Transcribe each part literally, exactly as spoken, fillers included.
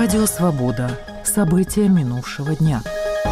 Радио «Свобода». События минувшего дня.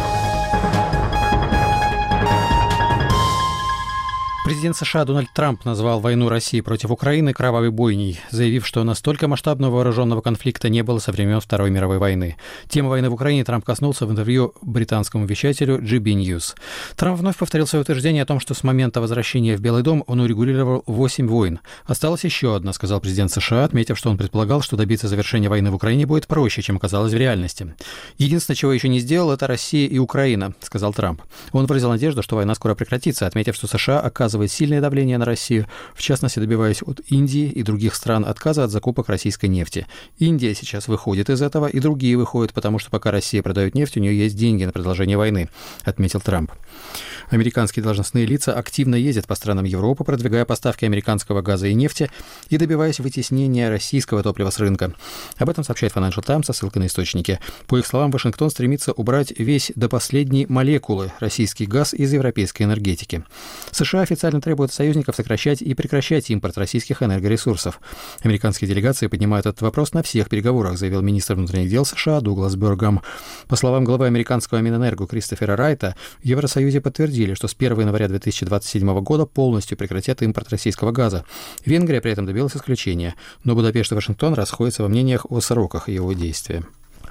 Президент США Дональд Трамп назвал войну России против Украины кровавой бойней, заявив, что настолько масштабного вооруженного конфликта не было со времен Второй мировой войны. Тему войны в Украине Трамп коснулся в интервью британскому вещателю джи би News. Трамп вновь повторил свое утверждение о том, что с момента возвращения в Белый дом он урегулировал восемь войн. Осталась еще одна, сказал президент США, отметив, что он предполагал, что добиться завершения войны в Украине будет проще, чем оказалось в реальности. Единственное, чего еще не сделал, это Россия и Украина, сказал Трамп. Он выразил надежду, что война скоро прекратится, отметив, что США оказывает сильное давление на Россию, в частности, добиваясь от Индии и других стран отказа от закупок российской нефти. Индия сейчас выходит из этого, и другие выходят, потому что пока Россия продает нефть, у нее есть деньги на продолжение войны, отметил Трамп. Американские должностные лица активно ездят по странам Европы, продвигая поставки американского газа и нефти и добиваясь вытеснения российского топлива с рынка. Об этом сообщает Financial Times со ссылкой на источники. По их словам, Вашингтон стремится убрать весь до последней молекулы российский газ из европейской энергетики. США официально требуют союзников сокращать и прекращать импорт российских энергоресурсов. Американские делегации поднимают этот вопрос на всех переговорах, заявил министр внутренних дел США Дуглас Бёргам. По словам главы американского Минэнерго Кристофера Райта, в Евросоюзе подтвердили, что с первого января две тысячи двадцать седьмого года полностью прекратят импорт российского газа. Венгрия при этом добилась исключения, но Будапешт и Вашингтон расходятся во мнениях о сроках его действия.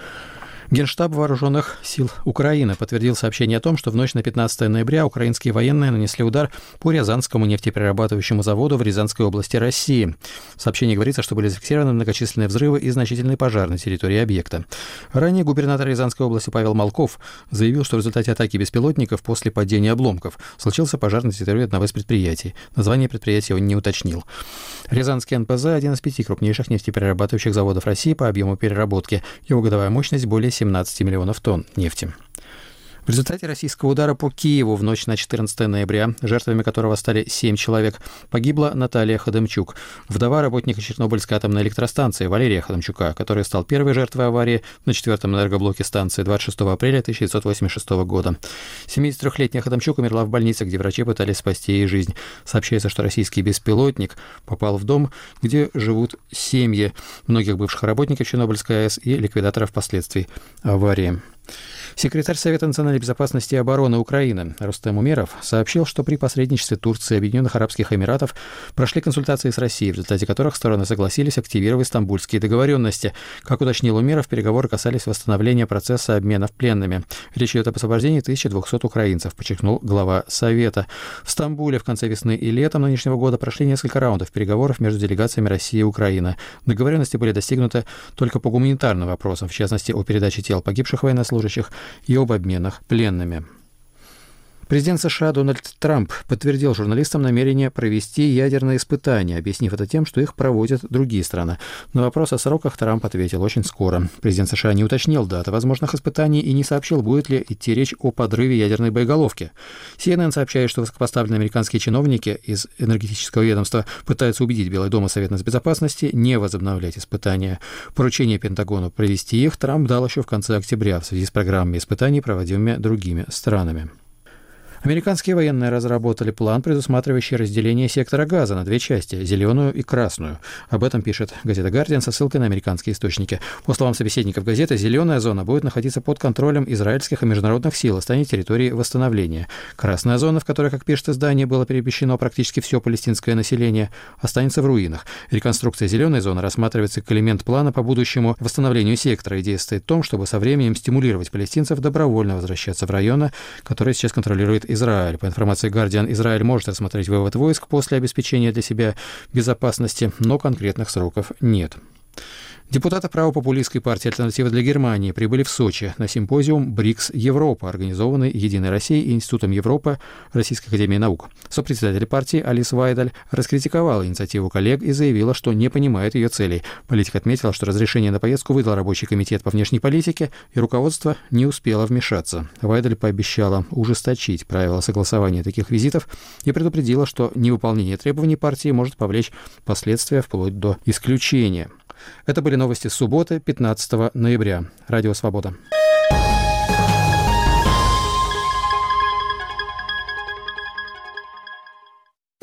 Генштаб Вооруженных сил Украины подтвердил сообщение о том, что в ночь на пятнадцатое ноября украинские военные нанесли удар по Рязанскому нефтеперерабатывающему заводу в Рязанской области России. В сообщении говорится, что были зафиксированы многочисленные взрывы и значительный пожар на территории объекта. Ранее губернатор Рязанской области Павел Малков заявил, что в результате атаки беспилотников после падения обломков случился пожар на территории одного из предприятий. Название предприятия он не уточнил. Рязанский эн пэ зэ – один из пяти крупнейших нефтеперерабатывающих заводов России по объему переработки. Его годовая мощность более семнадцать миллионов тонн нефти. В результате российского удара по Киеву в ночь на четырнадцатое ноября, жертвами которого стали семь человек, погибла Наталья Ходымчук, вдова работника Чернобыльской атомной электростанции Валерия Ходымчука, который стал первой жертвой аварии на четвертом энергоблоке станции двадцать шестого апреля тысяча девятьсот восемьдесят шестого года. семидесятитрёхлетняя Ходымчук умерла в больнице, где врачи пытались спасти ей жизнь. Сообщается, что российский беспилотник попал в дом, где живут семьи многих бывших работников Чернобыльской АЭС и ликвидаторов последствий аварии. Секретарь Совета национальной безопасности и обороны Украины Рустем Умеров сообщил, что при посредничестве Турции и Объединенных Арабских Эмиратов прошли консультации с Россией, в результате которых стороны согласились активировать стамбульские договоренности. Как уточнил Умеров, переговоры касались восстановления процесса обменов пленными. Речь идет об освобождении тысячи двухсот украинцев, подчеркнул глава Совета. В Стамбуле в конце весны и летом нынешнего года прошли несколько раундов переговоров между делегациями России и Украины. Договоренности были достигнуты только по гуманитарным вопросам, в частности, о передаче тел погибших военнослужащих и об обменах пленными. Президент США Дональд Трамп подтвердил журналистам намерение провести ядерные испытания, объяснив это тем, что их проводят другие страны. На вопрос о сроках Трамп ответил очень скоро. Президент США не уточнил даты возможных испытаний и не сообщил, будет ли идти речь о подрыве ядерной боеголовки. си эн эн сообщает, что высокопоставленные американские чиновники из энергетического ведомства пытаются убедить Белый дом и Совет нацбезопасности не возобновлять испытания. Поручение Пентагону провести их Трамп дал еще в конце октября в связи с программами испытаний, проводимыми другими странами. Американские военные разработали план, предусматривающий разделение сектора Газа на две части – зеленую и красную. Об этом пишет газета «Гардиан» со ссылкой на американские источники. По словам собеседников газеты, зеленая зона будет находиться под контролем израильских и международных сил и станет территорией восстановления. Красная зона, в которой, как пишет издание, было перемещено практически все палестинское население, останется в руинах. Реконструкция зеленой зоны рассматривается как элемент плана по будущему восстановлению сектора. Идея состоит в том, чтобы со временем стимулировать палестинцев добровольно возвращаться в районы, которые сейчас контролирует Израиль. По информации Guardian, Израиль может рассмотреть вывод войск после обеспечения для себя безопасности, но конкретных сроков нет. Депутаты правопопулистской партии «Альтернатива для Германии» прибыли в Сочи на симпозиум «БРИКС Европа», организованный Единой Россией и Институтом Европы Российской академии наук. Сопредседатель партии Алис Вайдаль раскритиковала инициативу коллег и заявила, что не понимает ее целей. Политик отметил, что разрешение на поездку выдал рабочий комитет по внешней политике, и руководство не успело вмешаться. Вайдаль пообещала ужесточить правила согласования таких визитов и предупредила, что невыполнение требований партии может повлечь последствия вплоть до исключения. Это были новости с субботы, пятнадцатого ноября. Радио «Свобода».